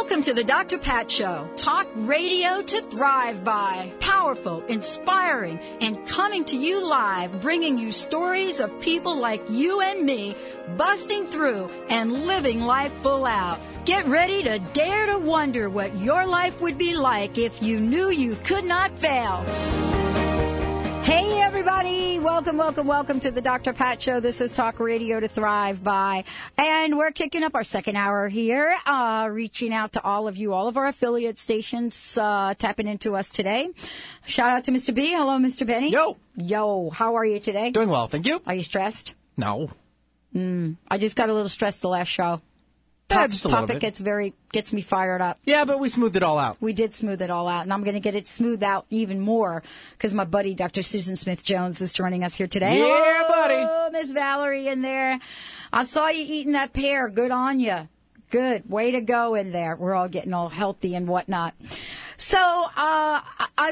Welcome to the Dr. Pat Show. Talk radio to thrive by. Powerful, inspiring, and coming to you live, bringing you stories of people like you and me busting through and living life full out. Get ready to dare to wonder what your life would be like if you knew you could not fail. Hey, everybody. Welcome to the Dr. Pat Show. This is Talk Radio to Thrive By. And we're kicking up our second hour here, reaching out to all of you, all of our affiliate stations tapping into us today. Shout out to Mr. B. Hello, Mr. Benny. Yo, how are you today? Doing well, thank you. Are you stressed? No. I just got a little stressed the last show. Topic gets me fired up. Yeah, but we smoothed it all out. We did smooth it all out, and I'm going to get it smoothed out even more because my buddy, Dr. Susan Smith-Jones, is joining us here today. Yeah, buddy. Oh, Miss Valerie in there. I saw you eating that pear. Good on you. Good. Way to go in there. We're all getting all healthy and whatnot. So I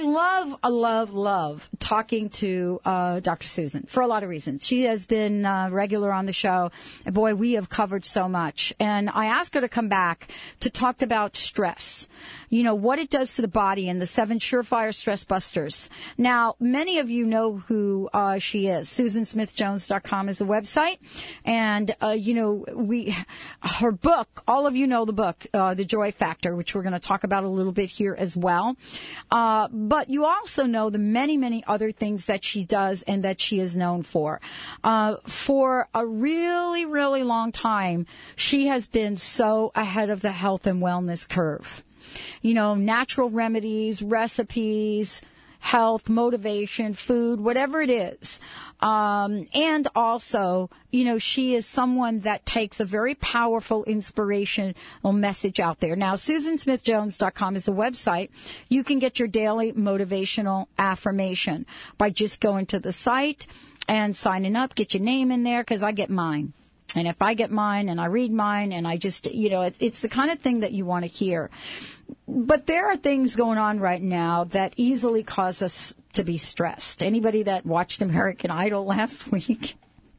love talking to Dr. Susan for a lot of reasons. She has been regular on the show. And boy, we have covered so much. And I asked her to come back to talk about stress, you know, what it does to the body and the 7 surefire stress busters. Now, many of you know who she is. SusanSmithJones.com is the website. And, you know, her book, all of you know the book, The Joy Factor, which we're going to talk about a little bit here as well. But you also know the many other things that she does and that she is known for. For a really, really long time, she has been so ahead of the health and wellness curve. You know, natural remedies, recipes, health, motivation, food, whatever it is. And also, you know, she is someone that takes a very powerful inspirational message out there. Now, SusanSmithJones.com is the website. You can get your daily motivational affirmation by just going to the site and signing up, get your name in there, because I get mine. And if I get mine and I read mine and I just, you know, it's the kind of thing that you want to hear. But there are things going on right now that easily cause us to be stressed. Anybody that watched American Idol last week?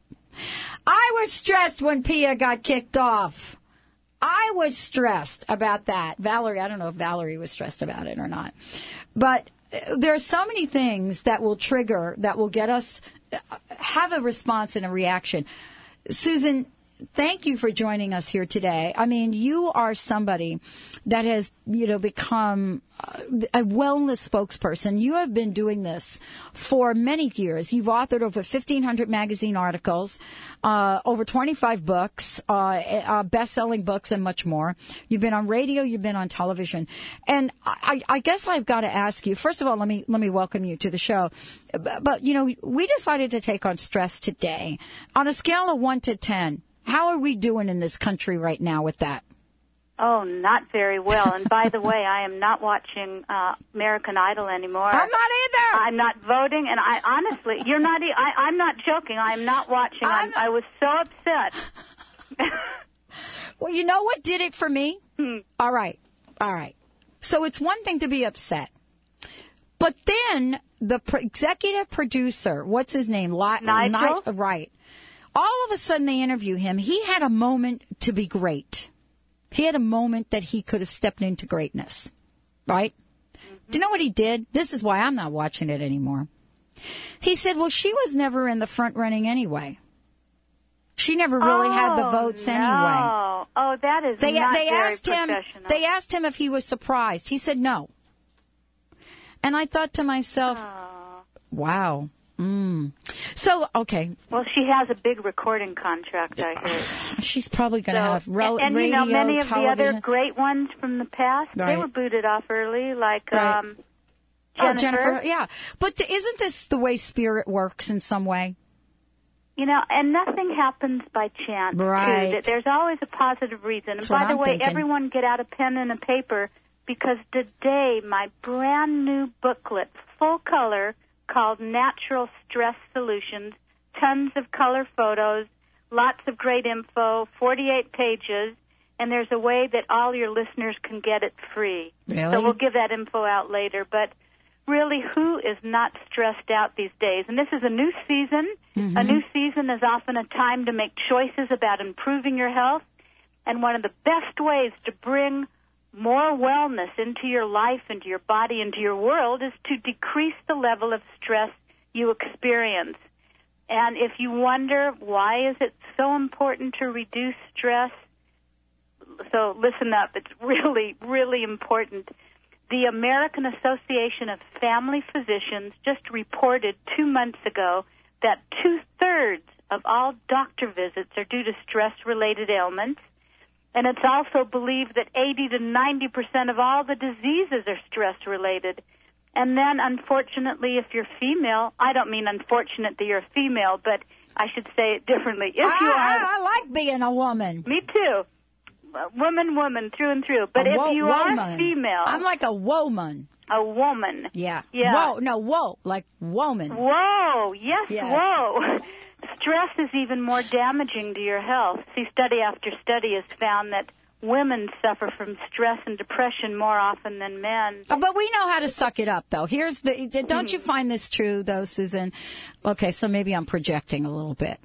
I was stressed when Pia got kicked off. I was stressed about that. Valerie, I don't know if Valerie was stressed about it or not. But there are so many things that will trigger, that will get us, have a response and a reaction. Susan, thank you for joining us here today. I mean, you are somebody that has, you know, become a wellness spokesperson. You have been doing this for many years. You've authored over 1,500 magazine articles, over 25 books, best-selling books, and much more. You've been on radio. You've been on television. And I guess I've got to ask you, first of all, let me welcome you to the show. But, you know, we decided to take on stress today. On a scale of 1 to 10, how are we doing in this country right now with that? Oh, not very well. And by the way, I am not watching American Idol anymore. I'm not either. I'm not voting, and I honestly, you're not. I'm not joking. I'm not watching. I was so upset. Well, you know what did it for me? All right. So it's one thing to be upset, but then the executive producer, what's his name? Nigel? Right. All of a sudden, they interview him. He had a moment to be great. He had a moment that he could have stepped into greatness, right? Mm-hmm. Do you know what he did? This is why I'm not watching it anymore. He said, well, she was never in the front running anyway. She never really had the votes anyway. Oh, that is not very professional. They asked him if he was surprised. He said no. And I thought to myself, wow. So, okay. Well, she has a big recording contract, I heard. She's probably going to have radio, and you know, many of television. the other great ones from the past, they were booted off early, like Jennifer. Yeah. But isn't this the way spirit works in some way? You know, and nothing happens by chance, right? Too. There's always a positive reason. And by the way, everyone get out a pen and a paper, because today my brand new booklet, full color, called Natural Stress Solutions, tons of color photos, lots of great info, 48 pages, and there's a way that all your listeners can get it free. Really? So we'll give that info out later. But really, who is not stressed out these days? And this is a new season. Mm-hmm. A new season is often a time to make choices about improving your health. And one of the best ways to bring more wellness into your life, into your body, into your world, is to decrease the level of stress you experience. And if you wonder why is it so important to reduce stress, so listen up, it's really, really important. The American Association of Family Physicians just reported 2 months ago that 2/3 of all doctor visits are due to stress-related ailments. And it's also believed that 80 to 90% of all the diseases are stress-related. And then, unfortunately, if you're female, I don't mean unfortunate that you're a female, but I should say it differently. If you are, I like being a woman. Me too. Woman, through and through. But if you are female, I'm like a woman. A woman. Yeah. Yeah. Whoa, like woman. Whoa, yes. Whoa. Stress is even more damaging to your health. See, study after study has found that women suffer from stress and depression more often than men. But we know how to suck it up, though. Don't you find this true, though, Susan? Okay, so maybe I'm projecting a little bit.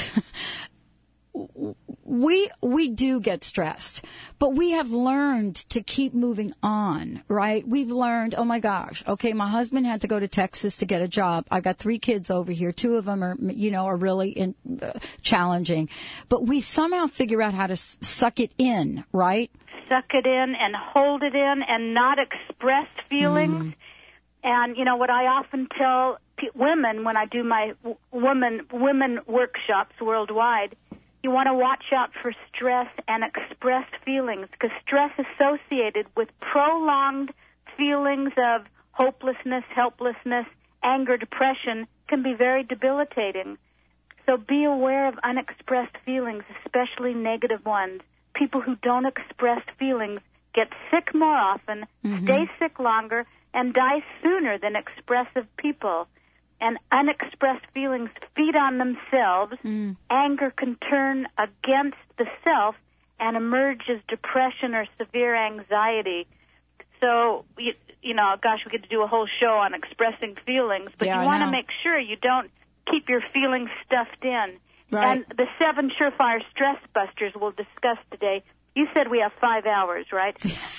We do get stressed, but we have learned to keep moving on, right? We've learned, oh my gosh, okay, my husband had to go to Texas to get a job. I got 3 kids over here. 2 of them are really challenging, but we somehow figure out how to suck it in, right? Suck it in and hold it in and not express feelings. And, what I often tell women when I do my women workshops worldwide, you want to watch out for stress and expressed feelings, because stress associated with prolonged feelings of hopelessness, helplessness, anger, depression can be very debilitating. So be aware of unexpressed feelings, especially negative ones. People who don't express feelings get sick more often, stay sick longer, and die sooner than expressive people. And unexpressed feelings feed on themselves. Anger can turn against the self and emerge as depression or severe anxiety. So, gosh, we get to do a whole show on expressing feelings, but you want to make sure you don't keep your feelings stuffed in. Right. And the 7 surefire stress busters we'll discuss today. You said we have 5 hours, right?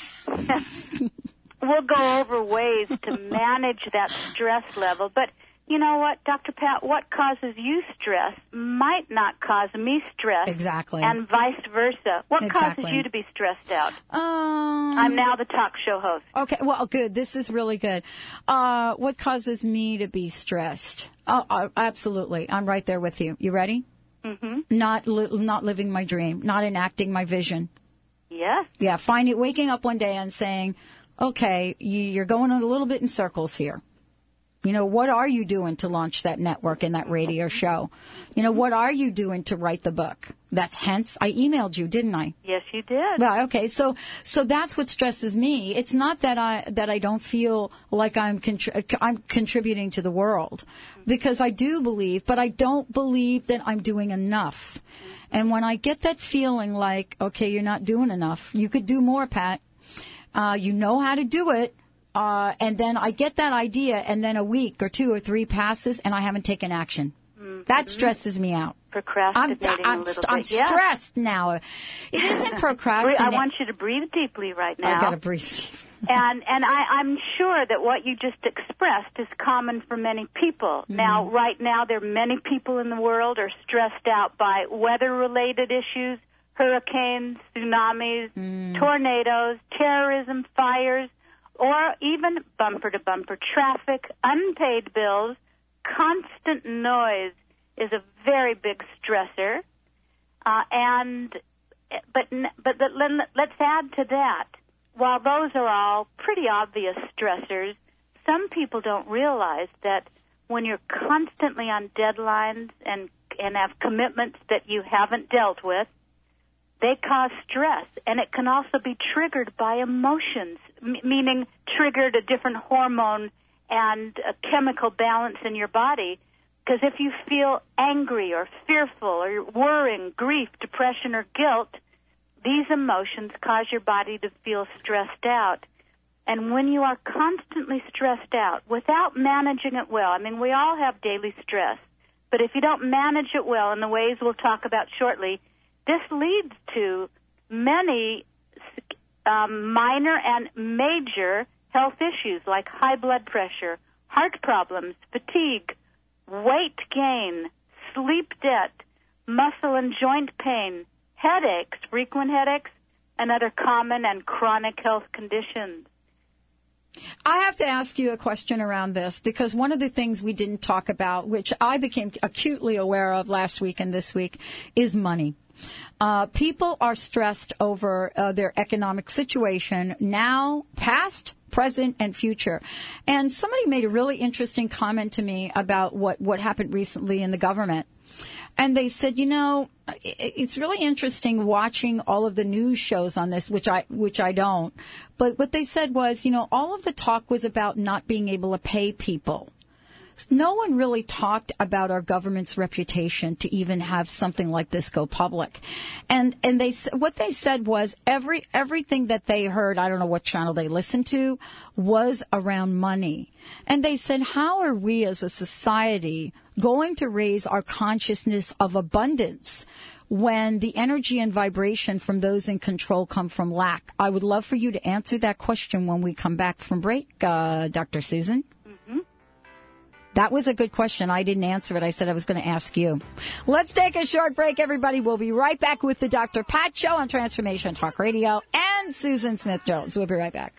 We'll go over ways to manage that stress level, but you know what, Dr. Pat, what causes you stress might not cause me stress. Exactly. And vice versa. What causes you to be stressed out? I'm now the talk show host. Okay, well, good. This is really good. What causes me to be stressed? Absolutely. I'm right there with you. You ready? Mm-hmm. Not living my dream, not enacting my vision. Yes. Yeah, waking up one day and saying, okay, you're going a little bit in circles here. What are you doing to launch that network and that radio show? What are you doing to write the book? That's hence I emailed you, didn't I? Yes, you did. Well, okay, so that's what stresses me. It's not that I don't feel like I'm contributing to the world, because I do believe, but I don't believe that I'm doing enough. And when I get that feeling like, okay, you're not doing enough, you could do more, Pat. You know how to do it. And then I get that idea, and then a week or 2 or 3 passes, and I haven't taken action. That stresses me out. Procrastinating a little bit. I'm stressed now. It isn't procrastinating. I want you to breathe deeply right now. I've got to breathe. And I'm sure that what you just expressed is common for many people. Now, right now, there are many people in the world are stressed out by weather-related issues, hurricanes, tsunamis, tornadoes, terrorism, fires, or even bumper-to-bumper traffic, unpaid bills. Constant noise is a very big stressor. But let's add to that, while those are all pretty obvious stressors, some people don't realize that when you're constantly on deadlines and have commitments that you haven't dealt with, they cause stress, and it can also be triggered by emotions, meaning triggered a different hormone and a chemical balance in your body. Because if you feel angry or fearful or worrying, grief, depression, or guilt, these emotions cause your body to feel stressed out. And when you are constantly stressed out without managing it well, we all have daily stress, but if you don't manage it well in the ways we'll talk about shortly, this leads to many minor and major health issues like high blood pressure, heart problems, fatigue, weight gain, sleep debt, muscle and joint pain, headaches, frequent headaches, and other common and chronic health conditions. I have to ask you a question around this, because one of the things we didn't talk about, which I became acutely aware of last week and this week, is money. People are stressed over their economic situation now, past, present, and future. And somebody made a really interesting comment to me about what happened recently in the government. And they said, you know, it's really interesting watching all of the news shows on this, which I don't. But what they said was, you know, all of the talk was about not being able to pay people. No one really talked about our government's reputation to even have something like this go public. And what they said was everything that they heard, I don't know what channel they listened to, was around money. And they said, how are we as a society going to raise our consciousness of abundance when the energy and vibration from those in control come from lack? I would love for you to answer that question when we come back from break, Dr. Susan. That was a good question. I didn't answer it. I said I was going to ask you. Let's take a short break, everybody. We'll be right back with the Dr. Pat Show on Transformation Talk Radio and Susan Smith-Jones. We'll be right back.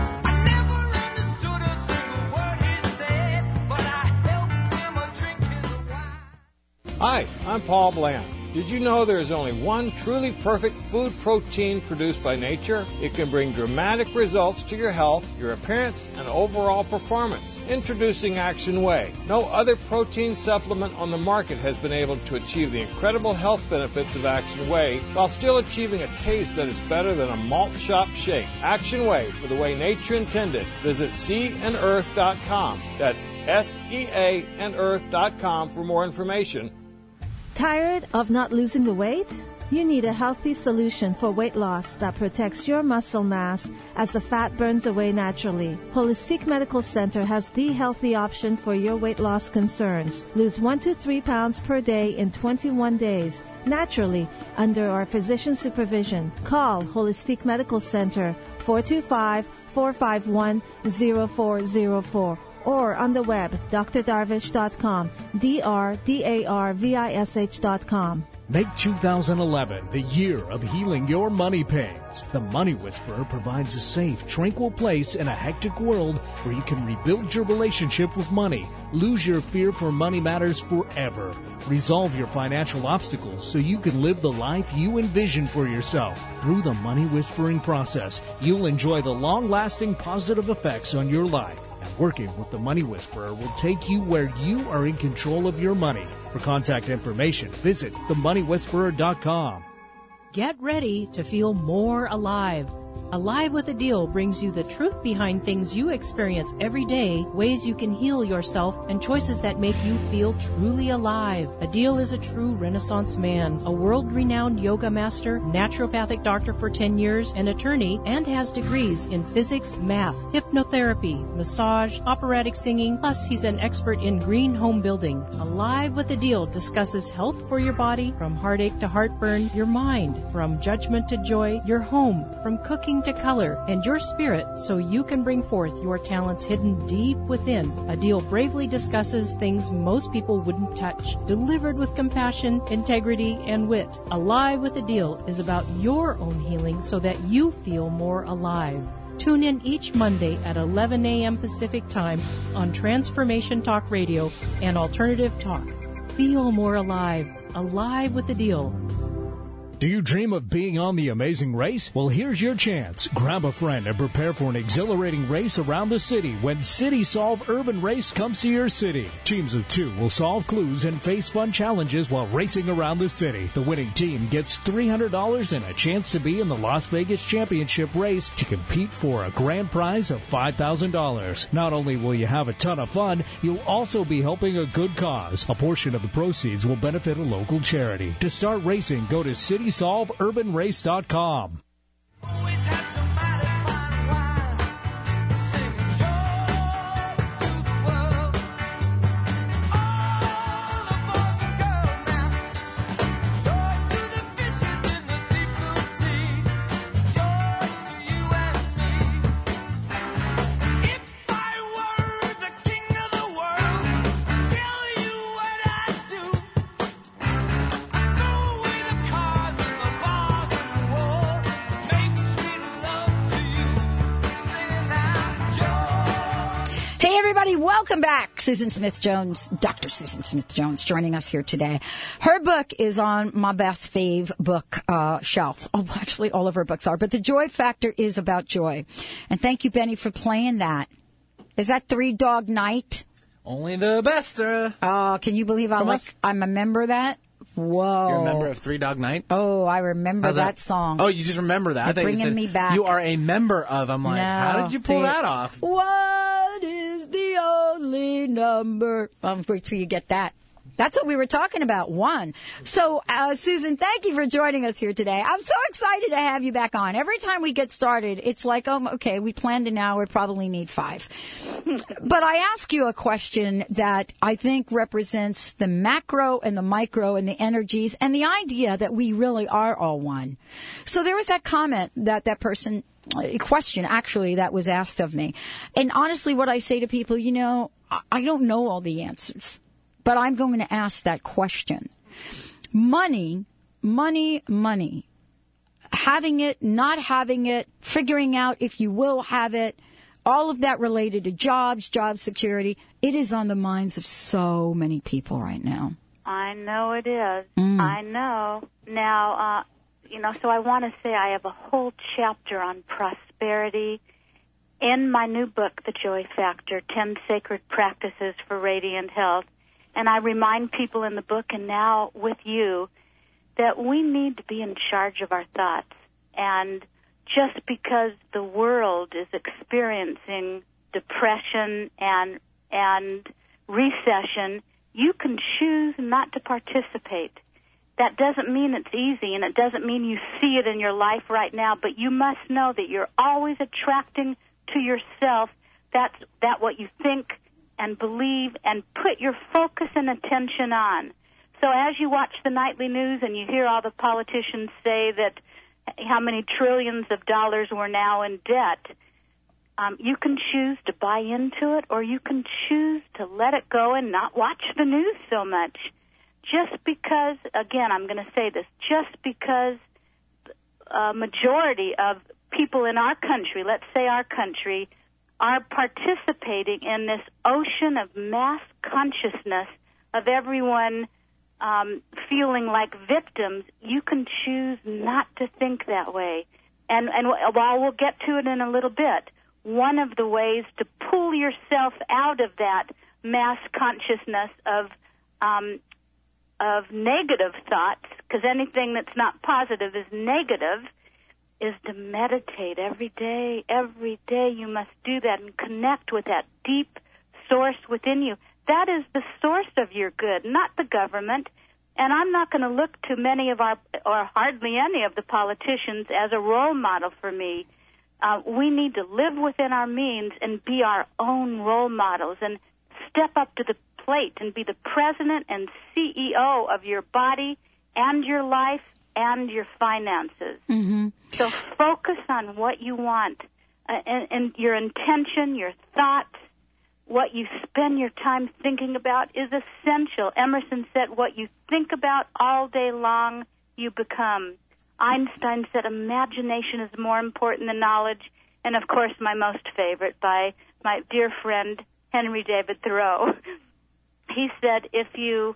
Hi, I'm Paul Bland. Did you know there is only one truly perfect food protein produced by nature? It can bring dramatic results to your health, your appearance, and overall performance. Introducing Action Whey. No other protein supplement on the market has been able to achieve the incredible health benefits of Action Whey while still achieving a taste that is better than a malt shop shake. Action Whey, for the way nature intended. Visit seaandearth.com. That's SEAandearth.com for more information. Tired of not losing the weight? You need a healthy solution for weight loss that protects your muscle mass as the fat burns away naturally. Holistic Medical Center has the healthy option for your weight loss concerns. Lose 1 to 3 pounds per day in 21 days, naturally, under our physician supervision. Call Holistic Medical Center 425-451-0404. or on the web, drdarvish.com, drdarvish.com. Make 2011 the year of healing your money pains. The Money Whisperer provides a safe, tranquil place in a hectic world where you can rebuild your relationship with money, lose your fear for money matters forever, resolve your financial obstacles so you can live the life you envision for yourself. Through the Money Whispering process, you'll enjoy the long-lasting positive effects on your life. And working with the Money Whisperer will take you where you are in control of your money. For contact information, visit themoneywhisperer.com. Get ready to feel more alive. Alive with a Deal brings you the truth behind things you experience every day, ways you can heal yourself, and choices that make you feel truly alive. A Deal is a true Renaissance man, a world-renowned yoga master, naturopathic doctor for 10 years, an attorney, and has degrees in physics, math, hypnotherapy, massage, operatic singing, plus he's an expert in green home building. Alive with a Deal discusses health for your body, from heartache to heartburn, your mind, from judgment to joy, your home, from cooking to color, and your spirit, so you can bring forth your talents hidden deep within. A Deal bravely discusses things most people wouldn't touch, delivered with compassion, integrity, and wit. Alive with a Deal is about your own healing so that you feel more alive. Tune in each Monday at 11 a.m. Pacific Time on Transformation Talk Radio and Alternative Talk. Feel more alive. Alive with a Deal. Do you dream of being on The Amazing Race? Well, here's your chance. Grab a friend and prepare for an exhilarating race around the city when City Solve Urban Race comes to your city. Teams of 2 will solve clues and face fun challenges while racing around the city. The winning team gets $300 and a chance to be in the Las Vegas Championship race to compete for a grand prize of $5,000. Not only will you have a ton of fun, you'll also be helping a good cause. A portion of the proceeds will benefit a local charity. To start racing, go to CitySolveUrbanRace.com. Welcome back. Susan Smith-Jones, Dr. Susan Smith-Jones, joining us here today. Her book is on my best fave book shelf. Oh, actually, all of her books are. But The Joy Factor is about joy. And thank you, Benny, for playing that. Is that Three Dog Night? Only the best. Oh, can you believe I'm a member of that? Whoa. You're a member of Three Dog Night? Oh, I remember that song. Oh, you just remember that? You're bringing me back. You are a member of. I'm like, no, how did you pull that off? What is the only number? Wait till you get that. That's what we were talking about, one. So, Susan, thank you for joining us here today. I'm so excited to have you back on. Every time we get started, it's like, oh, okay, we planned an hour, probably need 5. But I ask you a question that I think represents the macro and the micro and the energies and the idea that we really are all one. So there was that comment that person, question actually, that was asked of me. And honestly, what I say to people, I don't know all the answers. But I'm going to ask that question. Money. Having it, not having it, figuring out if you will have it, all of that related to jobs, job security, it is on the minds of so many people right now. I know it is. I know. Now, so I want to say I have a whole chapter on prosperity in my new book, The Joy Factor, 10 Sacred Practices for Radiant Health. And I remind people in the book and now with you that we need to be in charge of our thoughts. And just because the world is experiencing depression and recession, you can choose not to participate. That doesn't mean it's easy, and it doesn't mean you see it in your life right now, but you must know that you're always attracting to yourself that what you think and believe and put your focus and attention on. So as you watch the nightly news and you hear all the politicians say that how many trillions of dollars we're now in debt, you can choose to buy into it, or you can choose to let it go and not watch the news so much. Just because, again, I'm going to say this, just because a majority of people in our country, let's say our country, are participating in this ocean of mass consciousness of everyone feeling like victims, you can choose not to think that way. And while we'll get to it in a little bit, one of the ways to pull yourself out of that mass consciousness of negative thoughts, because anything that's not positive is negative, is to meditate every day. Every day you must do that and connect with that deep source within you. That is the source of your good, not the government. And I'm not going to look to many of or hardly any of the politicians as a role model for me. We need to live within our means and be our own role models and step up to the plate and be the president and CEO of your body and your life and your finances. Mm-hmm. So focus on what you want and your intention, your thoughts, what you spend your time thinking about is essential. Emerson said, what you think about all day long, you become. Einstein said, imagination is more important than knowledge. And, of course, my most favorite by my dear friend Henry David Thoreau. He said, if you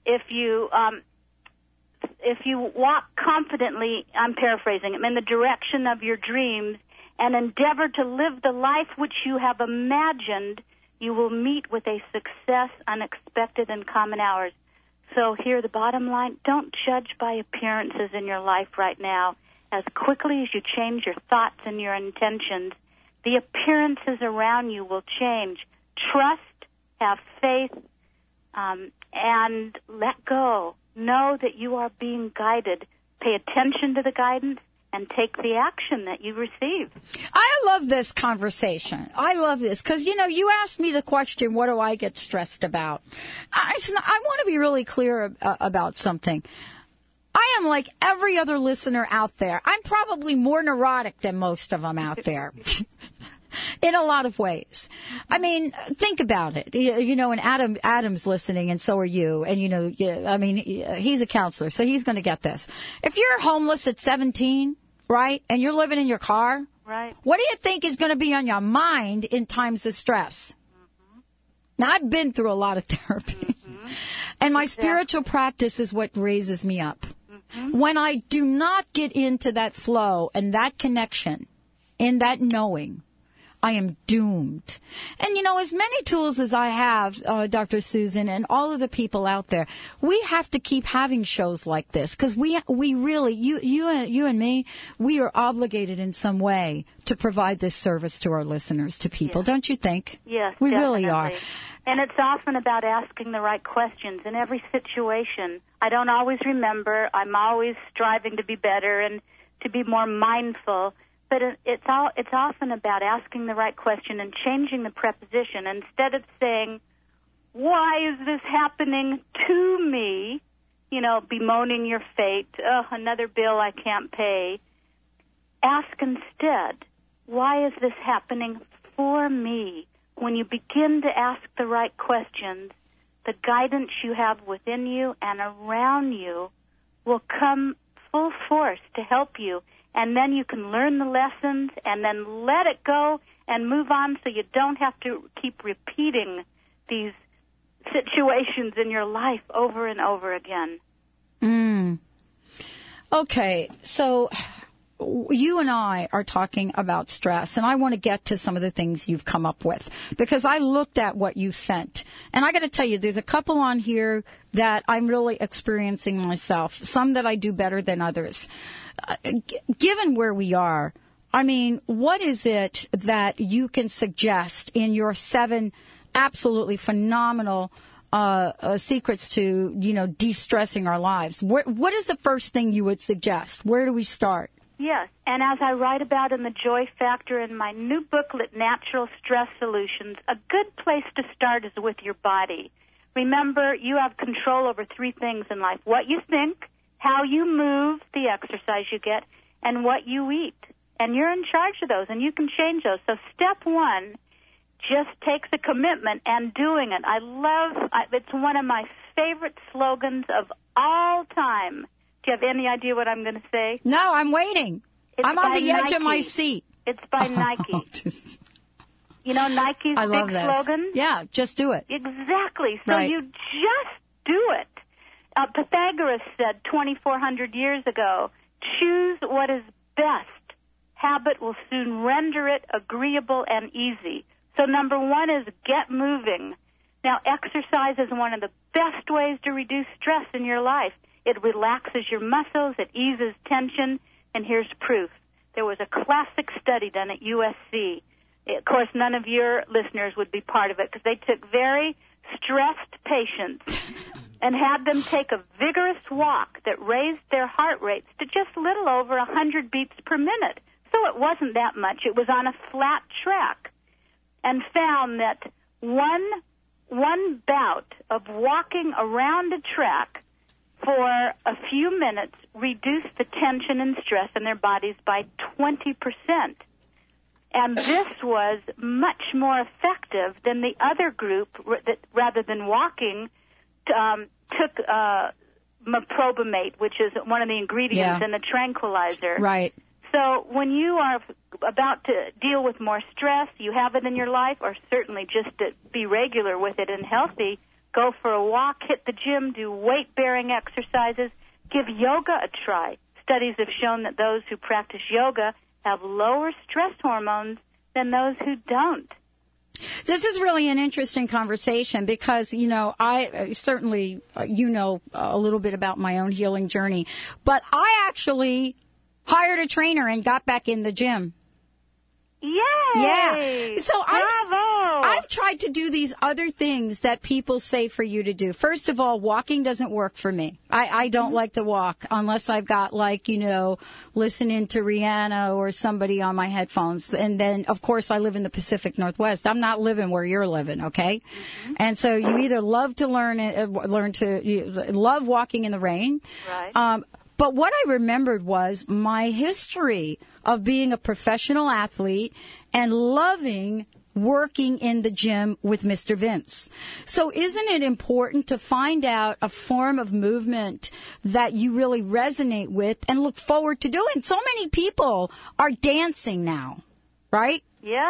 walk confidently, I'm paraphrasing him, in the direction of your dreams and endeavor to live the life which you have imagined, you will meet with a success unexpected in common hours. So here, the bottom line, don't judge by appearances in your life right now. As quickly as you change your thoughts and your intentions, the appearances around you will change. Trust, have faith, and let go. Know that you are being guided. Pay attention to the guidance and take the action that you receive. I love this conversation. I love this because, you asked me the question, what do I get stressed about? I want to be really clear about something. I am like every other listener out there. I'm probably more neurotic than most of them out there. In a lot of ways. I mean, think about it. And Adam's listening, and so are you. And, he's a counselor, so he's going to get this. If you're homeless at 17, right, and you're living in your car, right, what do you think is going to be on your mind in times of stress? Now, I've been through a lot of therapy, and my spiritual practice is what raises me up. When I do not get into that flow and that connection, in that knowing, I am doomed. And, you know, as many tools as I have, Dr. Susan, and all of the people out there, we have to keep having shows like this because we really, you and me, we are obligated in some way to provide this service to our listeners, to people. Yes. Don't you think? Yes, we definitely. really are. And it's often about asking the right questions in every situation. I don't always remember. I'm always striving to be better and to be more mindful. But it's often about asking the right question and changing the preposition. Instead of saying, why is this happening to me? You know, bemoaning your fate. Oh, another bill I can't pay. Ask instead, why is this happening for me? When you begin to ask the right questions, the guidance you have within you and around you will come full force to help you. And then you can learn the lessons and then let it go and move on so you don't have to keep repeating these situations in your life over and over again. Okay, so you and I are talking about stress, and I want to get to some of the things you've come up with because I looked at what you sent. And I got to tell you, there's a couple on here that I'm really experiencing myself, some that I do better than others. Given where we are, I mean, what is it that you can suggest in your 7 absolutely phenomenal secrets to, you know, de-stressing our lives? What is the first thing you would suggest? Where do we start? Yes, and as I write about in the Joy Factor in my new booklet, Natural Stress Solutions, a good place to start is with your body. Remember, you have control over 3 things in life: what you think, how you move, the exercise you get, and what you eat. And you're in charge of those, and you can change those. So step 1 just takes a commitment and doing it. It's one of my favorite slogans of all time. Do you have any idea what I'm going to say? No, I'm waiting. I'm on the edge of my seat. It's by Nike. You know Nike's big slogan? Yeah, just do it. Exactly. So you just do it. Pythagoras said 2,400 years ago, choose what is best. Habit will soon render it agreeable and easy. So number 1 is get moving. Now, exercise is one of the best ways to reduce stress in your life. It relaxes your muscles, it eases tension, and here's proof. There was a classic study done at USC. Of course, none of your listeners would be part of it because they took very stressed patients and had them take a vigorous walk that raised their heart rates to just a little over 100 beats per minute. So it wasn't that much. It was on a flat track, and found that one bout of walking around a track for a few minutes reduced the tension and stress in their bodies by 20%. And this was much more effective than the other group that, rather than walking, took meprobamate, which is one of the ingredients in the tranquilizer. Right. So when you are about to deal with more stress, you have it in your life, or certainly just to be regular with it and healthy, go for a walk, hit the gym, do weight-bearing exercises, give yoga a try. Studies have shown that those who practice yoga have lower stress hormones than those who don't. This is really an interesting conversation because, you know, I certainly, you know, a little bit about my own healing journey, but I actually hired a trainer and got back in the gym. Yay! Yeah. So Bravo! I've tried to do these other things that people say for you to do. First of all, walking doesn't work for me. I don't like to walk unless I've got, like, you know, listening to Rihanna or somebody on my headphones. And then, of course, I live in the Pacific Northwest. I'm not living where you're living, okay? Mm-hmm. And so you either love to love walking in the rain. Right. But what I remembered was my history of being a professional athlete and loving working in the gym with Mr. Vince. So isn't it important to find out a form of movement that you really resonate with and look forward to doing? So many people are dancing now, right? Yes.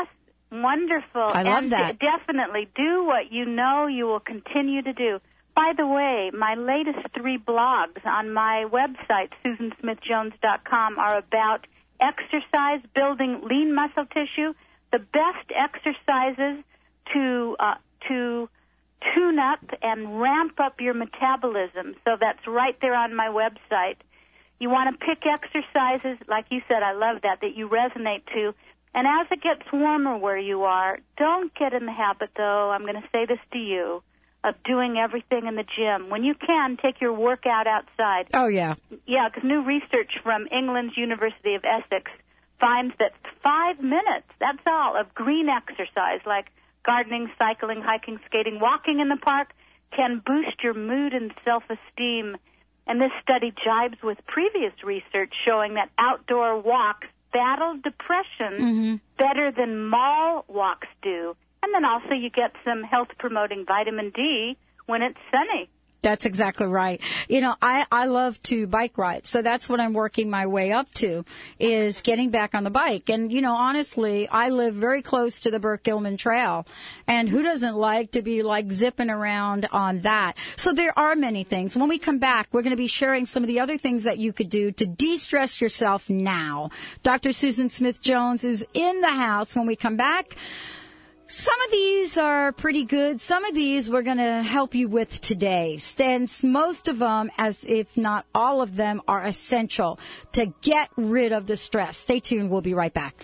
Wonderful. I love that. Definitely do what you know you will continue to do. By the way, my latest 3 blogs on my website, SusanSmithJones.com, are about exercise, building lean muscle tissue, the best exercises to tune up and ramp up your metabolism. So that's right there on my website. You want to pick exercises, like you said, I love that you resonate to. And as it gets warmer where you are, don't get in the habit, though, I'm going to say this to you, of doing everything in the gym. When you can, take your workout outside. Oh, yeah. Yeah, because new research from England's University of Essex finds that 5 minutes, that's all, of green exercise, like gardening, cycling, hiking, skating, walking in the park, can boost your mood and self-esteem. And this study jibes with previous research showing that outdoor walks battle depression better than mall walks do. And then also you get some health-promoting vitamin D when it's sunny. That's exactly right. You know, I love to bike ride, so that's what I'm working my way up to, is getting back on the bike. And, you know, honestly, I live very close to the Burke-Gilman Trail, and who doesn't like to be, like, zipping around on that? So there are many things. When we come back, we're going to be sharing some of the other things that you could do to de-stress yourself now. Dr. Susan Smith-Jones is in the house when we come back. Some of these are pretty good. Some of these we're going to help you with today, since most of them, as if not all of them, are essential to get rid of the stress. Stay tuned. We'll be right back.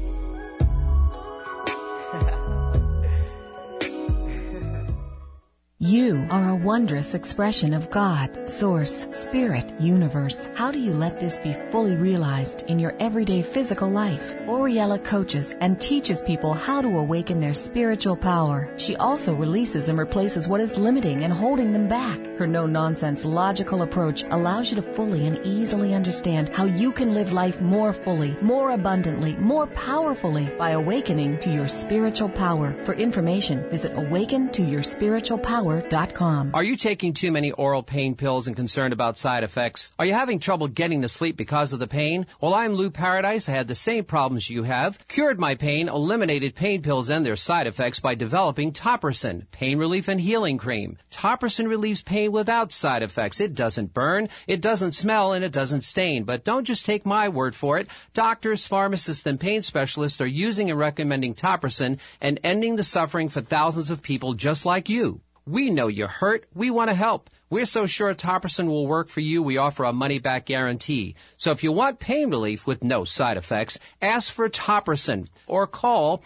You are a wondrous expression of God, Source, Spirit, Universe. How do you let this be fully realized in your everyday physical life? Oriella coaches and teaches people how to awaken their spiritual power. She also releases and replaces what is limiting and holding them back. Her no-nonsense, logical approach allows you to fully and easily understand how you can live life more fully, more abundantly, more powerfully by awakening to your spiritual power. For information, visit awakentoyourspiritualpower.com. Are you taking too many oral pain pills and concerned about side effects? Are you having trouble getting to sleep because of the pain? Well, I'm Lou Paradise. I had the same problems you have. Cured my pain, eliminated pain pills and their side effects by developing Topricin, pain relief and healing cream. Topricin relieves pain without side effects. It doesn't burn, it doesn't smell, and it doesn't stain. But don't just take my word for it. Doctors, pharmacists, and pain specialists are using and recommending Topricin and ending the suffering for thousands of people just like you. We know you're hurt. We want to help. We're so sure Topricin will work for you, we offer a money-back guarantee. So if you want pain relief with no side effects, ask for Topricin or call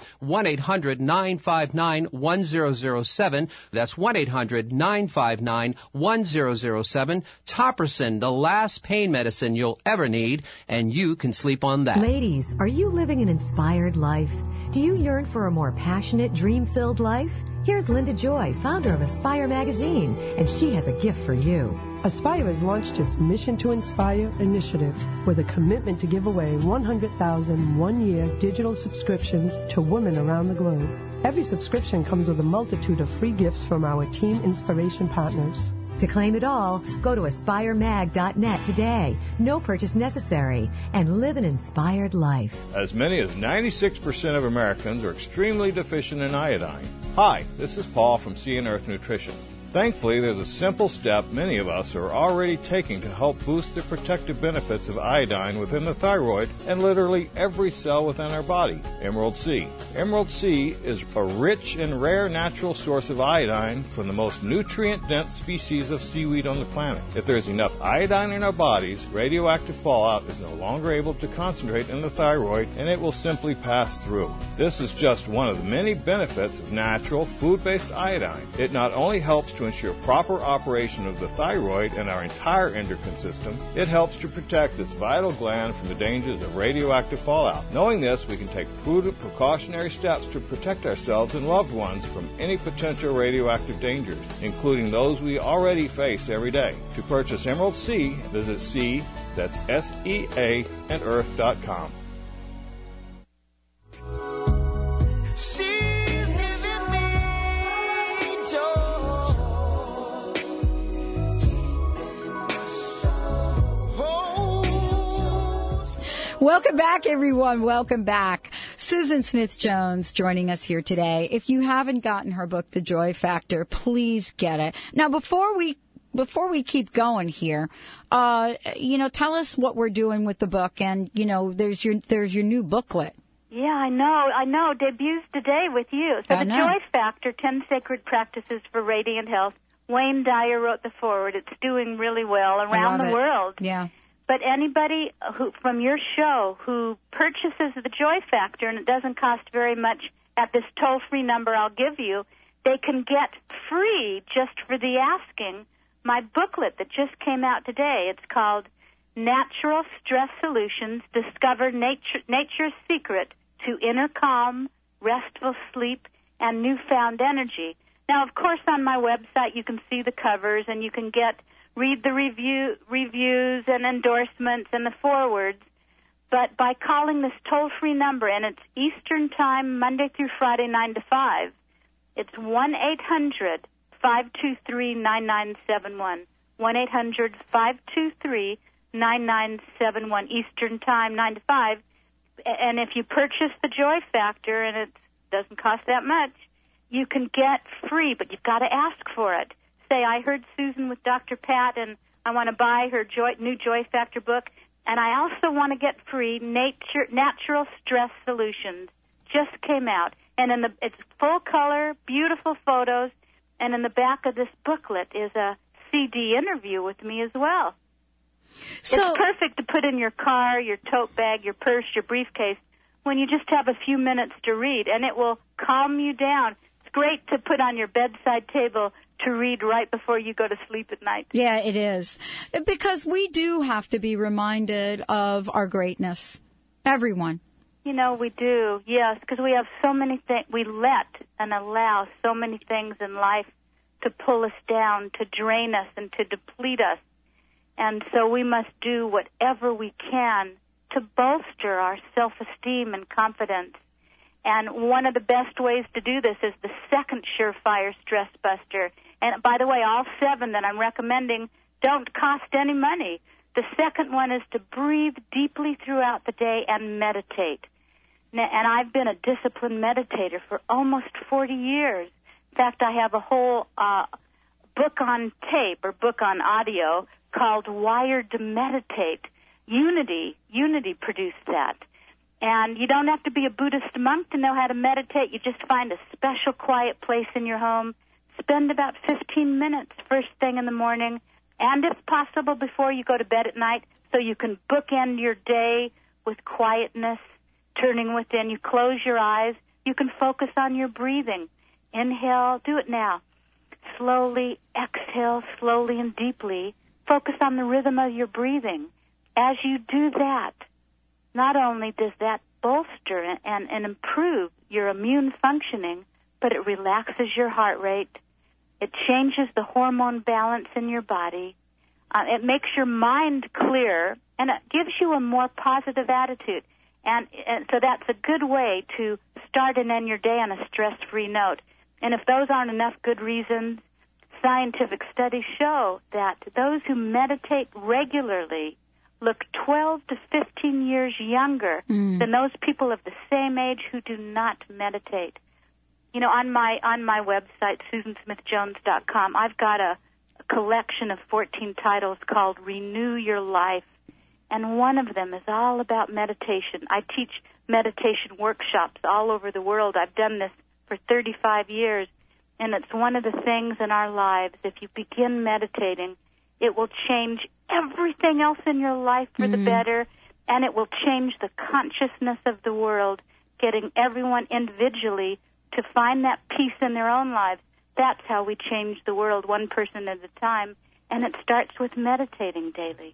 1-800-959-1007. That's 1-800-959-1007. Topricin, the last pain medicine you'll ever need, and you can sleep on that. Ladies, are you living an inspired life? Do you yearn for a more passionate, dream-filled life? Here's Linda Joy, founder of Aspire Magazine, and she has a gift for you. Aspire has launched its Mission to Inspire initiative with a commitment to give away 100,000 one-year digital subscriptions to women around the globe. Every subscription comes with a multitude of free gifts from our Team Inspiration partners. To claim it all, go to aspiremag.net today. No purchase necessary, and live an inspired life. As many as 96% of Americans are extremely deficient in iodine. Hi, this is Paul from Sea and Earth Nutrition. Thankfully, there's a simple step many of us are already taking to help boost the protective benefits of iodine within the thyroid and literally every cell within our body, Emerald Sea. Emerald Sea is a rich and rare natural source of iodine from the most nutrient-dense species of seaweed on the planet. If there's enough iodine in our bodies, radioactive fallout is no longer able to concentrate in the thyroid and it will simply pass through. This is just one of the many benefits of natural food-based iodine. It not only helps to ensure proper operation of the thyroid and our entire endocrine system, it helps to protect this vital gland from the dangers of radioactive fallout. Knowing this, we can take prudent precautionary steps to protect ourselves and loved ones from any potential radioactive dangers, including those we already face every day. To purchase Emerald Sea, visit Sea, that's S-E-A, and earth.com. Welcome back, everyone. Welcome back. Susan Smith-Jones joining us here today. If you haven't gotten her book, The Joy Factor, please get it. Now, before we keep going here, tell us what we're doing with the book, and there's your new booklet. Yeah, I know. Debuts today with you. So The Joy Factor: 10 Sacred Practices for Radiant Health. Wayne Dyer wrote the foreword. It's doing really well around the world. Yeah. But anybody who from your show who purchases The Joy Factor, and it doesn't cost very much at this toll-free number I'll give you, they can get free, just for the asking, my booklet that just came out today. It's called Natural Stress Solutions, Discover Nature's Secret to Inner Calm, Restful Sleep, and Newfound Energy. Now, of course, on my website you can see the covers, and you can read the reviews and endorsements and the forewords. But by calling this toll-free number, and it's Eastern Time, Monday through Friday, 9 to 5, it's 1-800-523-9971. 1-800-523-9971, Eastern Time, 9 to 5. And if you purchase The Joy Factor, and it doesn't cost that much, you can get free, but you've got to ask for it. Say, I heard Susan with Dr. Pat, and I want to buy her new Joy Factor book, and I also want to get free Natural Stress Solutions. Just came out, and it's full color, beautiful photos, and in the back of this booklet is a CD interview with me as well. So, it's perfect to put in your car, your tote bag, your purse, your briefcase, when you just have a few minutes to read, and it will calm you down. It's great to put on your bedside table to read right before you go to sleep at night. Yeah, it is. Because we do have to be reminded of our greatness. Everyone. We do, yes, because we have so many things. We let and allow so many things in life to pull us down, to drain us, and to deplete us. And so we must do whatever we can to bolster our self-esteem and confidence. And one of the best ways to do this is the second surefire stress buster. And by the way, all 7 that I'm recommending don't cost any money. The second one is to breathe deeply throughout the day and meditate. And I've been a disciplined meditator for almost 40 years. In fact, I have a whole book on tape or book on audio called Wired to Meditate. Unity produced that. And you don't have to be a Buddhist monk to know how to meditate. You just find a special quiet place in your home. Spend about 15 minutes first thing in the morning, and if possible before you go to bed at night, so you can bookend your day with quietness, turning within. You close your eyes. You can focus on your breathing. Inhale. Do it now. Slowly exhale, slowly and deeply. Focus on the rhythm of your breathing. As you do that, not only does that bolster and improve your immune functioning, but it relaxes your heart rate. It changes the hormone balance in your body. It makes your mind clear, and it gives you a more positive attitude. And so that's a good way to start and end your day on a stress-free note. And if those aren't enough good reasons, scientific studies show that those who meditate regularly look 12 to 15 years younger than those people of the same age who do not meditate. On my website, SusanSmithJones.com, I've got a collection of 14 titles called Renew Your Life, and one of them is all about meditation. I teach meditation workshops all over the world. I've done this for 35 years, and it's one of the things in our lives. If you begin meditating, it will change everything else in your life for the better, and it will change the consciousness of the world, getting everyone individually to find that peace in their own lives. That's how we change the world, one person at a time, and it starts with meditating daily.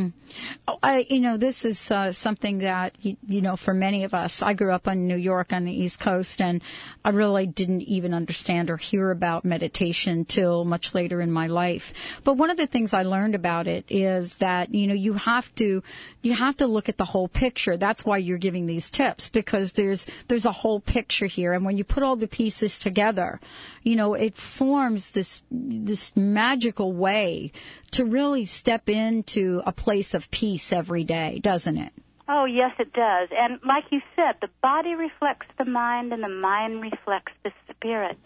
This is something that, for many of us, I grew up in New York on the East Coast, and I really didn't even understand or hear about meditation till much later in my life. But one of the things I learned about it is that, you have to look at the whole picture. That's why you're giving these tips, because there's a whole picture here. And when you put all the pieces together, it forms this magical way to really step into a place of peace every day, doesn't it? Oh, yes, it does. And like you said, the body reflects the mind and the mind reflects the spirit.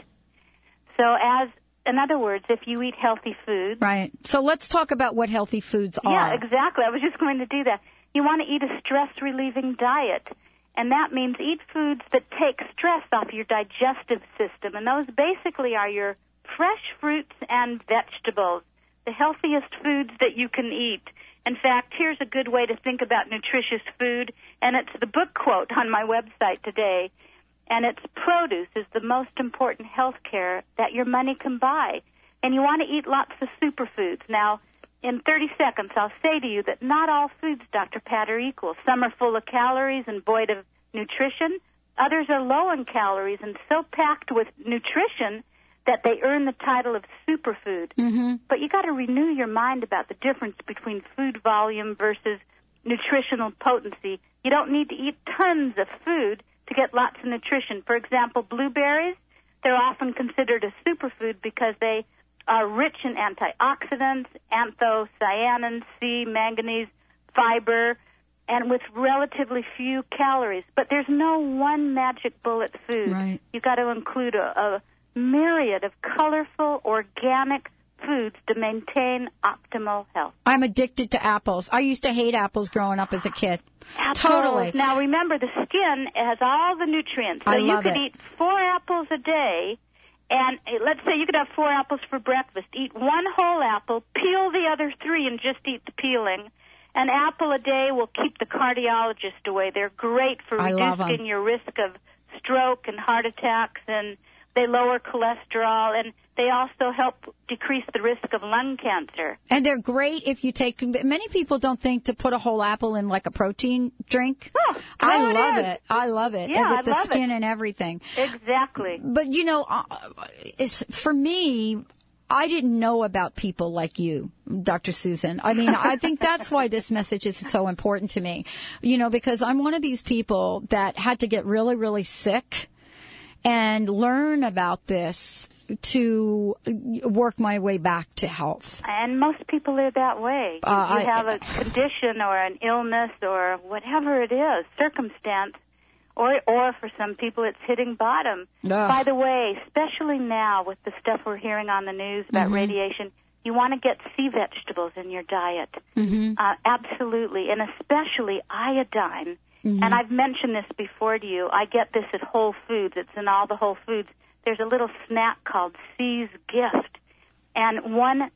So in other words, if you eat healthy foods. Right. So let's talk about what healthy foods are. Yeah, exactly. I was just going to do that. You want to eat a stress-relieving diet. And that means eat foods that take stress off your digestive system. And those basically are your fresh fruits and vegetables, the healthiest foods that you can eat. In fact, here's a good way to think about nutritious food, and it's the book quote on my website today, and it's produce is the most important health care that your money can buy. And you want to eat lots of superfoods. Now, in 30 seconds, I'll say to you that not all foods, Dr. Pat, are equal. Some are full of calories and void of nutrition. Others are low in calories and so packed with nutrition that they earn the title of superfood. Mm-hmm. But you got to renew your mind about the difference between food volume versus nutritional potency. You don't need to eat tons of food to get lots of nutrition. For example, blueberries, they're often considered a superfood because they are rich in antioxidants, anthocyanins, C, manganese, fiber, and with relatively few calories. But there's no one magic bullet food. Right. You've got to include a myriad of colorful, organic foods to maintain optimal health. I'm addicted to apples. I used to hate apples growing up as a kid. Apples. Totally. Now, remember, the skin has all the nutrients. So you could eat 4 apples a day, and let's say you could have 4 apples for breakfast. Eat 1 whole apple, peel the other 3, and just eat the peeling. An apple a day will keep the cardiologist away. They're great for reducing your risk of stroke and heart attacks, and they lower cholesterol, and they also help decrease the risk of lung cancer. And they're great if you take, many people don't think to put a whole apple in like a protein drink. Oh, I love it. I love it. Yeah, and with I the love skin it. and everything. Exactly. But, you know, for me, I didn't know about people like you, Dr. Susan. I mean, I think that's why this message is so important to me, you know, because I'm one of these people that had to get really, really sick and learn about this to work my way back to health. And most people are that way. You have a condition or an illness or whatever it is, circumstance, or for some people it's hitting bottom. By the way, especially now with the stuff we're hearing on the news about radiation, you want to get sea vegetables in your diet. Absolutely, and especially iodine. And I've mentioned this before to you. I get this at Whole Foods. It's in all the Whole Foods. There's a little snack called Sea's Gift. And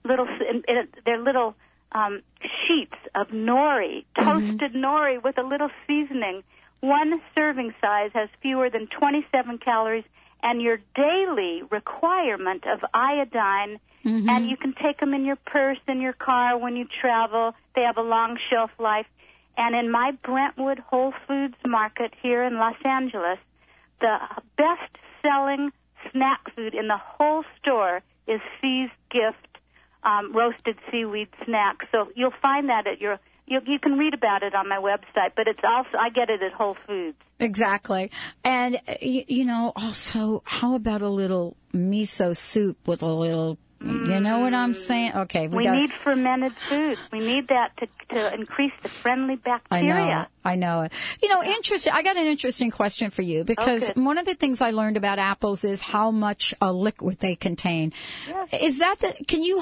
they're little sheets of nori, toasted nori with a little seasoning. One serving size has fewer than 27 calories, and your daily requirement of iodine, and you can take them in your purse, in your car when you travel. They have a long shelf life. And in my Brentwood Whole Foods market here in Los Angeles, the best-selling snack food in the whole store is Sea's Gift roasted seaweed snack. So you'll find that at you can read about it on my website, but it's also, I get it at Whole Foods. Exactly. And, you know, also, how about a little miso soup with a little, you know what I'm saying? Okay. We need fermented foods. We need that to increase the friendly bacteria. I know it. You know, interesting. I got an interesting question for you because one of the things I learned about apples is how much liquid they contain. Yes. Is that can you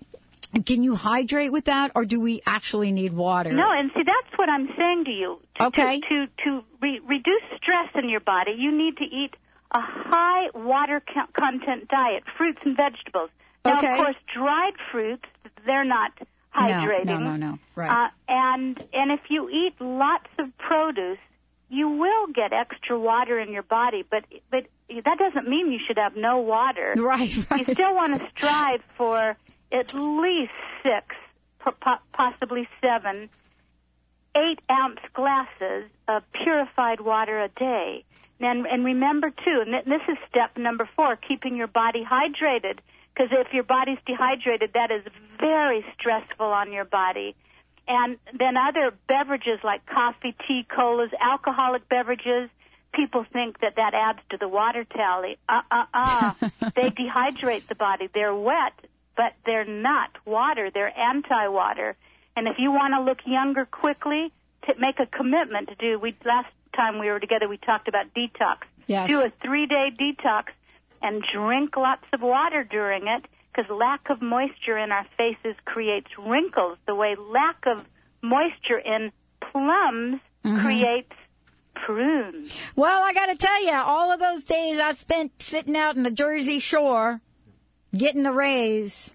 hydrate with that, or do we actually need water? No, and see, that's what I'm saying to you. To reduce stress in your body, you need to eat a high water content diet, fruits and vegetables. Now, of course, dried fruits, they're not hydrating. No. Right. And if you eat lots of produce, you will get extra water in your body, but that doesn't mean you should have no water. Right. You still want to strive for at least 6, possibly 7, 8-ounce glasses of purified water a day. And remember, too, and this is step number 4, keeping your body hydrated. Because if your body's dehydrated, that is very stressful on your body. And then other beverages like coffee, tea, colas, alcoholic beverages, people think that adds to the water tally. They dehydrate the body. They're wet, but they're not water. They're anti-water. And if you want to look younger quickly, make a commitment to do. Last time we were together, we talked about detox. Yes. Do a 3-day detox and drink lots of water during it, because lack of moisture in our faces creates wrinkles, the way lack of moisture in plums creates prunes. Well, I got to tell you, all of those days I spent sitting out in the Jersey Shore getting the rays,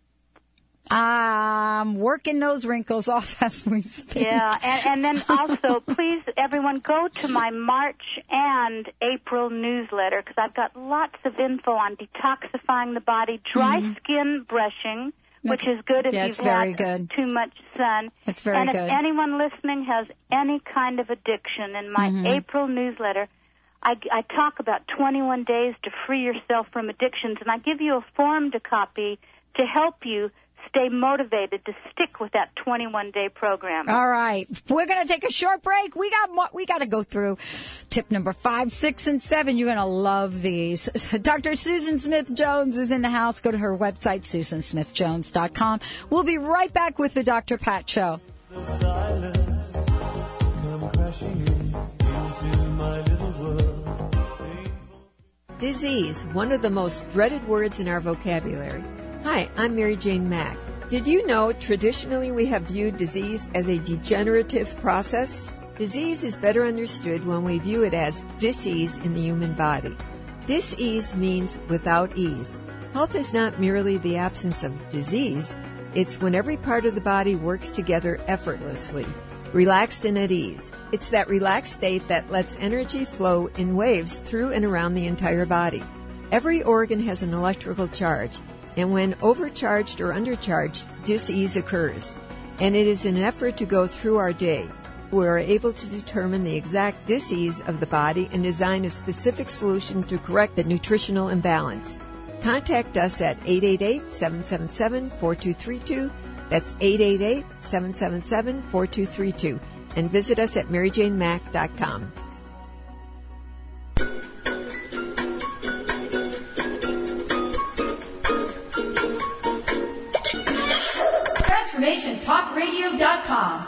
I'm working those wrinkles off as we speak. Yeah, and then also, please, everyone, go to my March and April newsletter, because I've got lots of info on detoxifying the body, dry skin brushing, which is good if you've had too much sun. It's very good. And if anyone listening has any kind of addiction, in my April newsletter, I talk about 21 days to free yourself from addictions, and I give you a form to copy to help you stay motivated to stick with that 21-day program. All right. We're going to take a short break. We got to go through tip number 5, 6, and 7. You're going to love these. Dr. Susan Smith-Jones is in the house. Go to her website, susansmithjones.com. We'll be right back with the Dr. Pat Show. The silence come crashing into my little world. Disease, one of the most dreaded words in our vocabulary. Hi, I'm Mary Jane Mack. Did you know traditionally we have viewed disease as a degenerative process? Disease is better understood when we view it as dis-ease in the human body. Dis-ease means without ease. Health is not merely the absence of disease. It's when every part of the body works together effortlessly, relaxed and at ease. It's that relaxed state that lets energy flow in waves through and around the entire body. Every organ has an electrical charge, and when overcharged or undercharged, dis-ease occurs. And it is an effort to go through our day. We are able to determine the exact dis-ease of the body and design a specific solution to correct the nutritional imbalance. Contact us at 888-777-4232. That's 888-777-4232. And visit us at maryjanemack.com. TransformationTalkRadio.com.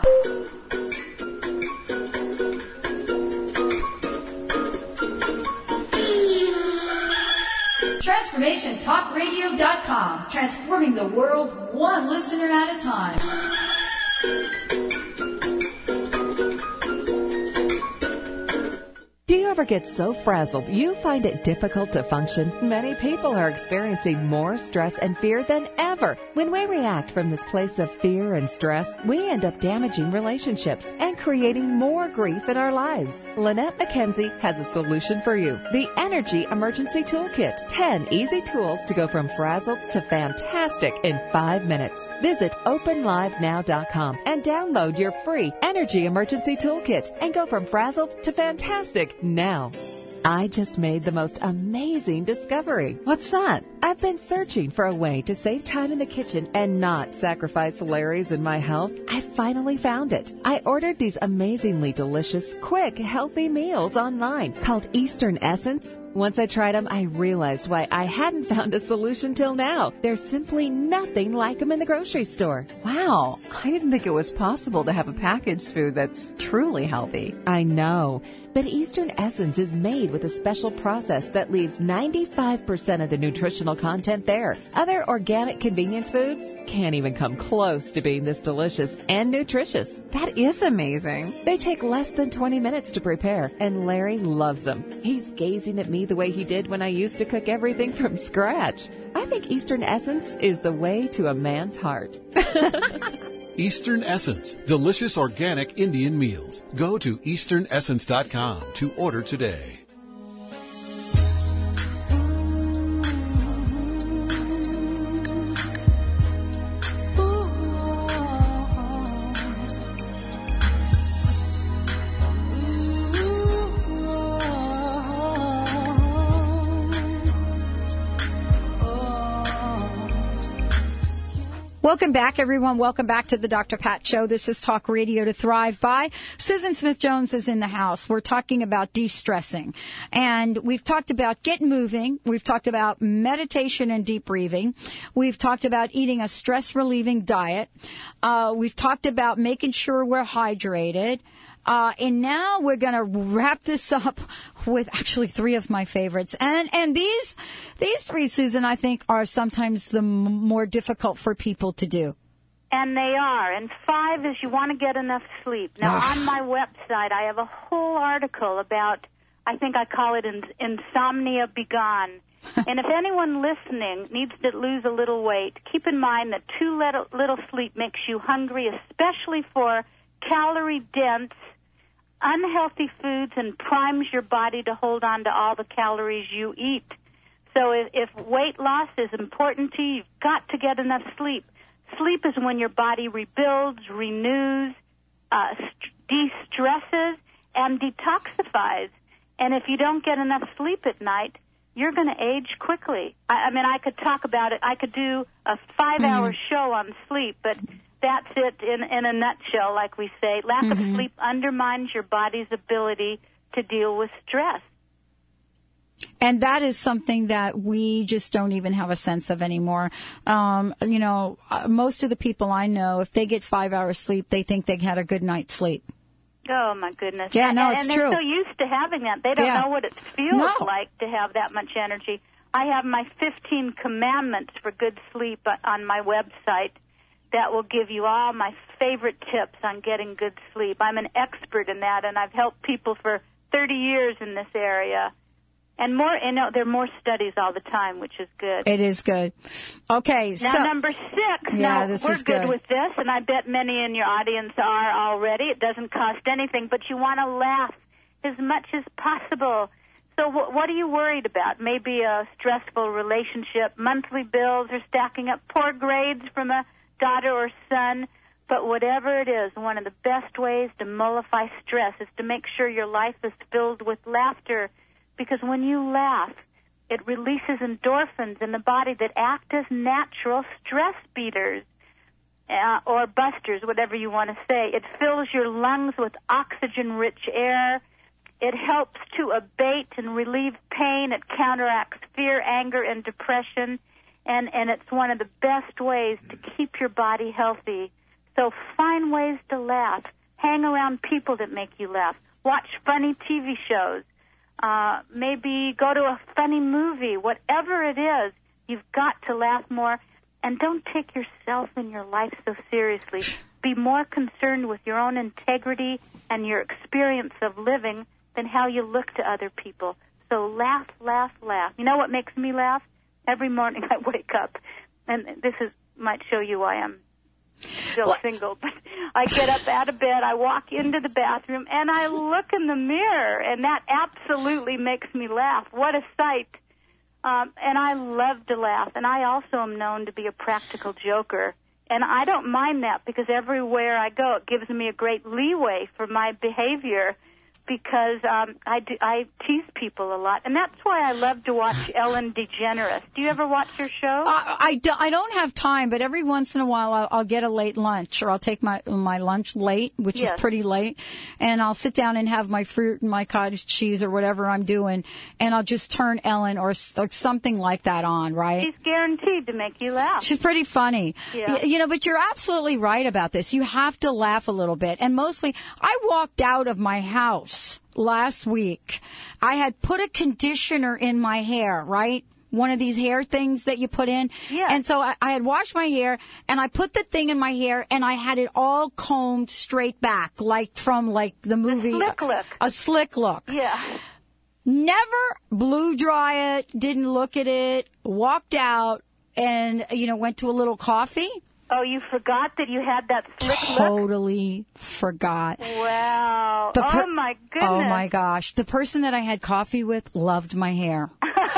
TransformationTalkRadio.com. Transforming the world one listener at a time. Do you ever get so frazzled you find it difficult to function? Many people are experiencing more stress and fear than ever. When we react from this place of fear and stress, we end up damaging relationships and creating more grief in our lives. Lynette McKenzie has a solution for you. The Energy Emergency Toolkit. 10 easy tools to go from frazzled to fantastic in 5 minutes. Visit openlivenow.com and download your free Energy Emergency Toolkit and go from frazzled to fantastic now. I just made the most amazing discovery. What's that? I've been searching for a way to save time in the kitchen and not sacrifice calories in my health. I finally found it. I ordered these amazingly delicious, quick, healthy meals online called Eastern Essence. Once I tried them, I realized why I hadn't found a solution till now. There's simply nothing like them in the grocery store. Wow, I didn't think it was possible to have a packaged food that's truly healthy. I know, but Eastern Essence is made with a special process that leaves 95% of the nutritional content there. Other organic convenience foods can't even come close to being this delicious and nutritious. That is amazing. They take less than 20 minutes to prepare, and Larry loves them. He's gazing at me the way he did when I used to cook everything from scratch. I think Eastern Essence is the way to a man's heart. Eastern Essence, delicious organic Indian meals. Go to easternessence.com to order today. Welcome back, everyone. Welcome back to the Dr. Pat Show. This is Talk Radio to Thrive By. Susan Smith-Jones is in the house. We're talking about de-stressing. And we've talked about get moving. We've talked about meditation and deep breathing. We've talked about eating a stress-relieving diet. We've talked about making sure we're hydrated. And now we're going to wrap this up with actually 3 of my favorites. And these 3, Susan, I think are sometimes the more difficult for people to do. And they are. And 5 is you want to get enough sleep. Now, on my website, I have a whole article about, I think I call it Insomnia Begone. And if anyone listening needs to lose a little weight, keep in mind that too little sleep makes you hungry, especially for calorie-dense, unhealthy foods, and primes your body to hold on to all the calories you eat. So if weight loss is important to you, you've got to get enough sleep. Sleep is when your body rebuilds, renews, de-stresses, and detoxifies. And if you don't get enough sleep at night, you're going to age quickly. I mean, I could talk about it. I could do a 5-hour show on sleep, but that's it in a nutshell, like we say. Lack of sleep undermines your body's ability to deal with stress. And that is something that we just don't even have a sense of anymore. Most of the people I know, if they get 5 hours sleep, they think they had a good night's sleep. Oh, my goodness. Yeah, no, it's true. And they're so used to having that. They don't know what it feels like to have that much energy. I have my 15 commandments for good sleep on my website that will give you all my favorite tips on getting good sleep. I'm an expert in that, and I've helped people for 30 years in this area. And more, there are more studies all the time, which is good. It is good. Okay, now number 6. Yeah, we're good with this, and I bet many in your audience are already. It doesn't cost anything, but you want to laugh as much as possible. So what are you worried about? Maybe a stressful relationship, monthly bills, or stacking up poor grades from a daughter or son. But whatever it is, one of the best ways to mollify stress is to make sure your life is filled with laughter. Because when you laugh, it releases endorphins in the body that act as natural stress beaters or busters, whatever you want to say. It fills your lungs with oxygen-rich air. It helps to abate and relieve pain. It counteracts fear, anger, and depression. And it's one of the best ways to keep your body healthy. So find ways to laugh. Hang around people that make you laugh. Watch funny TV shows. Maybe go to a funny movie. Whatever it is, you've got to laugh more. And don't take yourself and your life so seriously. Be more concerned with your own integrity and your experience of living than how you look to other people. So laugh, laugh, laugh. You know what makes me laugh? Every morning I wake up, and might show you why I'm still single, but I get up out of bed, I walk into the bathroom, and I look in the mirror, and that absolutely makes me laugh. What a sight. And I love to laugh, and I also am known to be a practical joker. And I don't mind that because everywhere I go, it gives me a great leeway for my behavior because I tease people a lot. And that's why I love to watch Ellen DeGeneres. Do you ever watch your show? I don't have time, but every once in a while I'll get a late lunch, or I'll take my lunch late, which is pretty late, and I'll sit down and have my fruit and my cottage cheese or whatever I'm doing, and I'll just turn Ellen or something like that on, right? She's guaranteed to make you laugh. She's pretty funny. Yeah. But you're absolutely right about this. You have to laugh a little bit. And mostly, I walked out of my house last week. I had put a conditioner in my hair, right? One of these hair things that you put in. Yeah. And so I had washed my hair, and I put the thing in my hair, and I had it all combed straight back, from the movie. A slick look. A slick look. Yeah. Never blew dry it, didn't look at it, walked out, and, went to a little coffee. Oh, you forgot that you had that slick look? Totally forgot. Wow. Oh, my goodness. Oh, my gosh. The person that I had coffee with loved my hair.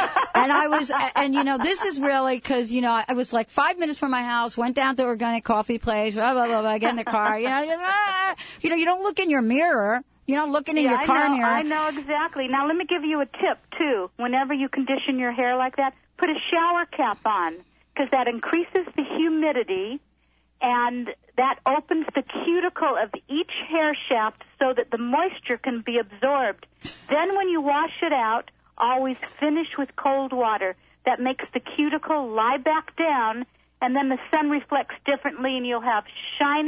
And this is really because, I was like 5 minutes from my house, went down to the organic coffee place, blah, blah, blah, blah, get in the car. You don't look in your mirror. You're not looking in your car mirror. I know exactly. Now, let me give you a tip, too. Whenever you condition your hair like that, put a shower cap on, because that increases the humidity, and that opens the cuticle of each hair shaft so that the moisture can be absorbed. Then when you wash it out, always finish with cold water. That makes the cuticle lie back down, and then the sun reflects differently, and you'll have shiny,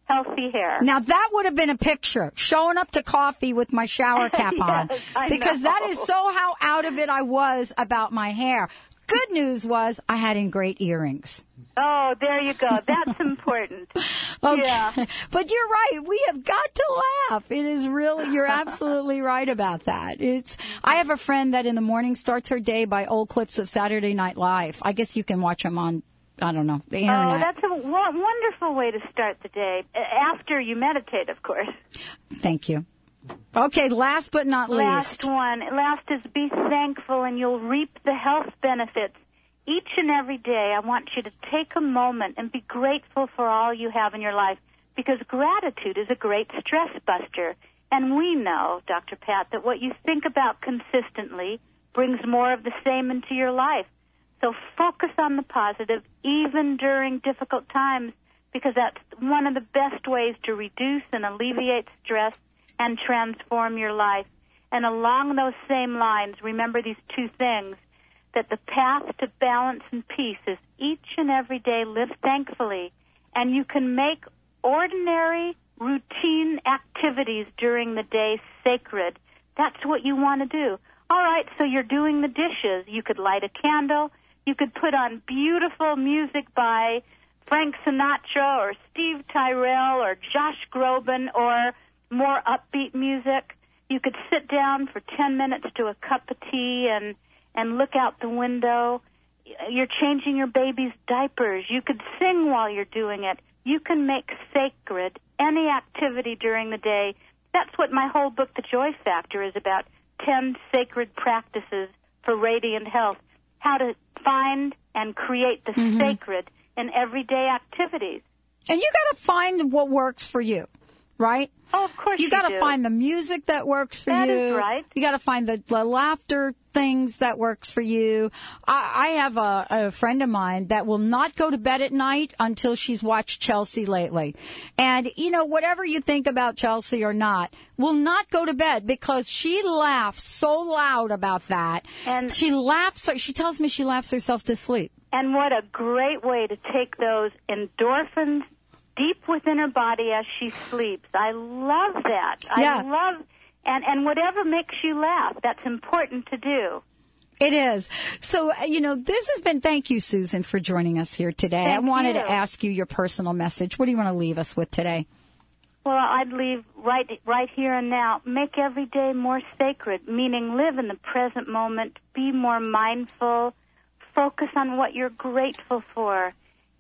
healthy hair. Now, that would have been a picture, showing up to coffee with my shower cap on. Because that is so how out of it I was about my hair. Good news was I had in great earrings. Oh, there you go. That's important. Okay. Yeah. But you're right. We have got to laugh. It is really, you're absolutely right about that. I have a friend that in the morning starts her day by old clips of Saturday Night Live. I guess you can watch them on, I don't know, the internet. Oh, that's a wonderful way to start the day. After you meditate, of course. Thank you. Okay, last but not least. Last one. Last is be thankful and you'll reap the health benefits. Each and every day, I want you to take a moment and be grateful for all you have in your life, because gratitude is a great stress buster. And we know, Dr. Pat, that what you think about consistently brings more of the same into your life. So focus on the positive, even during difficult times, because that's one of the best ways to reduce and alleviate stress and transform your life. And along those same lines, remember these two things, that the path to balance and peace is each and every day live thankfully, and you can make ordinary, routine activities during the day sacred. That's what you want to do. All right, so you're doing the dishes. You could light a candle. You could put on beautiful music by Frank Sinatra or Steve Tyrell or Josh Groban or more upbeat music. You could sit down for 10 minutes to a cup of tea and look out the window. You're changing your baby's diapers. You could sing while you're doing it. You can make sacred any activity during the day. That's what my whole book, The Joy Factor, is about, 10 sacred practices for radiant health, how to find and create the sacred in everyday activities. And you got to find what works for you, right? Oh, of course you got to find the music that works for you. That is right. You got to find the laughter things that works for you. I have a friend of mine that will not go to bed at night until she's watched Chelsea lately. And, you know, whatever you think about Chelsea or not, will not go to bed because she laughs so loud about that. And she tells me she laughs herself to sleep. And what a great way to take those endorphins deep within her body as she sleeps. I love that. Yeah. I love, and whatever makes you laugh, that's important to do. It is. So, you know, this has been, thank you, Susan, for joining us here today. Thank I wanted you. to ask you your personal message. What do you want to leave us with today? Well, I'd leave right here and now. Make every day more sacred, meaning live in the present moment, be more mindful, focus on what you're grateful for,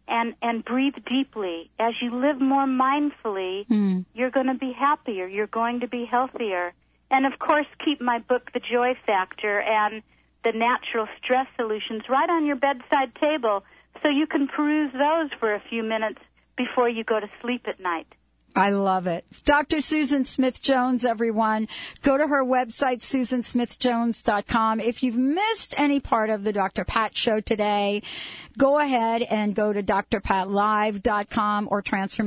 and breathe deeply. As you live more mindfully, you're going to be happier. You're going to be healthier. And, of course, keep my book, The Joy Factor, and the Natural Stress Solutions right on your bedside table so you can peruse those for a few minutes before you go to sleep at night. I love it. Dr. Susan Smith-Jones, everyone. Go to her website, susansmithjones.com. If you've missed any part of the Dr. Pat Show today, go ahead and go to drpatlive.com or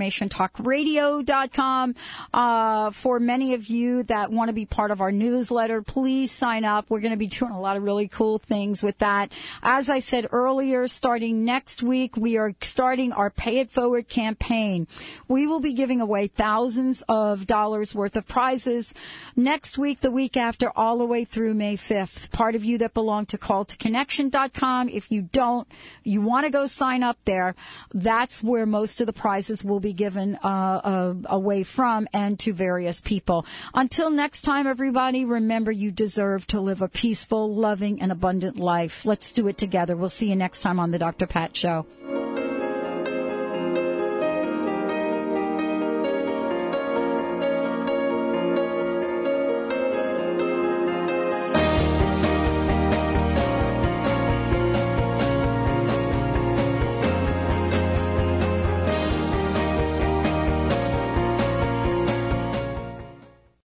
transformationtalkradio.com. For many of you that want to be part of our newsletter, please sign up. We're going to be doing a lot of really cool things with that. As I said earlier, starting next week, we are starting our Pay It Forward campaign. We will be giving away thousands of dollars worth of prizes next week, the week after, all the way through May 5th. Part of you that belong to calltoconnection.com. If you don't, you want to go sign up there, that's where most of the prizes will be given away from and to various people. Until next time, everybody, remember you deserve to live a peaceful, loving, and abundant life. Let's do it together. We'll see you next time on the Dr. Pat Show.